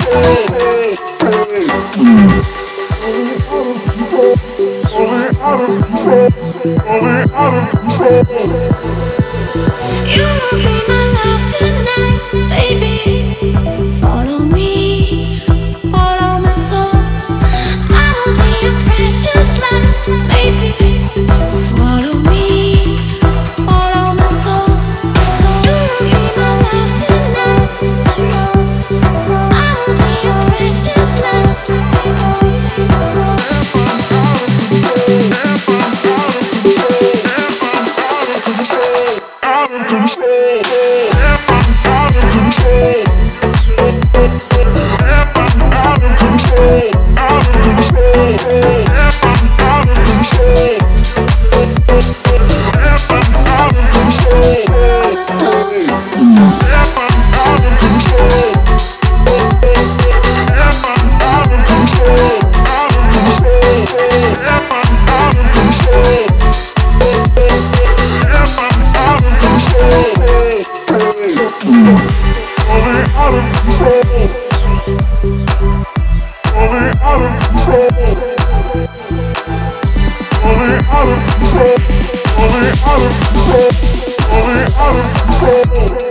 be my love tonight, baby. Follow me, follow my soul. I'll be your precious love, baby. Swallow me, follow my soul. You will be my love tonight. I'll be your precious love. Out of control. Out of control. Out of control. Out of control. Out of control. Out of control. Follow my soul. Out of control. Out of control. Out of control. Out of control. Out of control. Out of control. Out of control. Out of control. Out of control. Out of control.